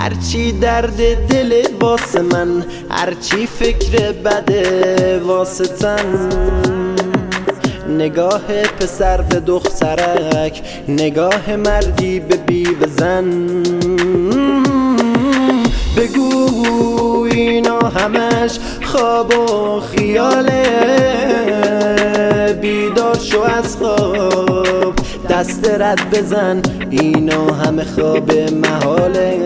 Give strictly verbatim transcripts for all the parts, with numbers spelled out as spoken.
هرچی درد دل واسه من، هرچی فکر بده واسه تن. نگاه پسر به دخترک، نگاه مردی به بیوه زن. بگو اینا همش خواب و خیاله، بیدار شو از خواب دست رد بزن، اینا همه خواب محاله.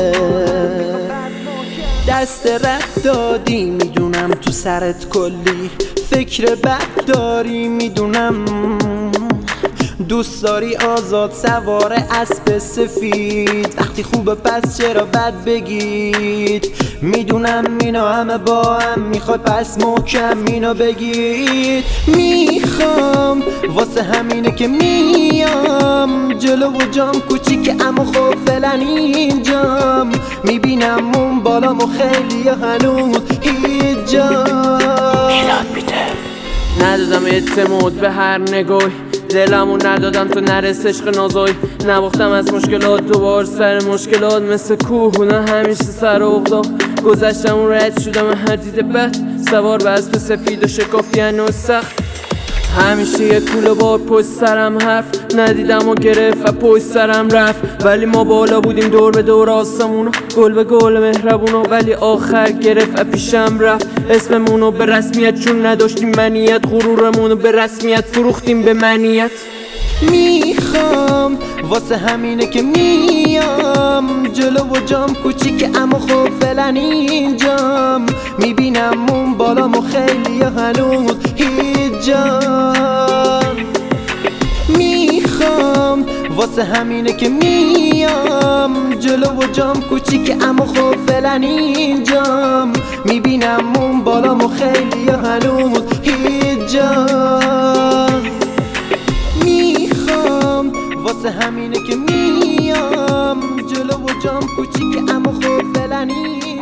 دست رد دادی میدونم تو سرت کلی فکر بد داری، میدونم دوست داری آزاد سوار اسب سفید. وقتی خوبه پس چرا بد بگید؟ میدونم اینا همه با هم میخوای پس محکم اینو بگید. میخوام واسه همینه که میام جلو و جام کوچیک اما خب فعلا اینجام. میبینم اون بالامو خیلی هنوز هیچ جا ندادم اعتماد به هر نگاهی، دلمو ندادم تو نرس عشق نازایی. نباختم از مشکلات دوبار سر مشکلات، مثل کوهونا همیشه سر اقدام. گذشتم و رد شدم هر دید بد، سوار به اسب سفید و شکافتی هنوز سخت. همیشه یه کوله بار پشت سرم حرف ندیدم و گرفت و پشت سرم رفت. ولی ما بالا بودیم دور به دور آسمونو، گل به گل مهربونو، ولی آخر گرفت و پیشم رفت اسممونو به رسمیت، چون نداشتیم منیت. غرورمونو به رسمیت فروختیم به منیت. میخوام واسه همینه که میام جلو و جام کوچیک اما خب فعلا اینجام. میبینم اون بالامو خیلی هنوز هیچ جا. میخوام واسه همینه که میام جلو و جام کوچیک اما خب فعلا اینجام. میبینم اون بالامو خیلی هنوز هیچ جا. میخوام واسه همینه که میام جلو و جام کوچیک اما خب فعلا اینجام.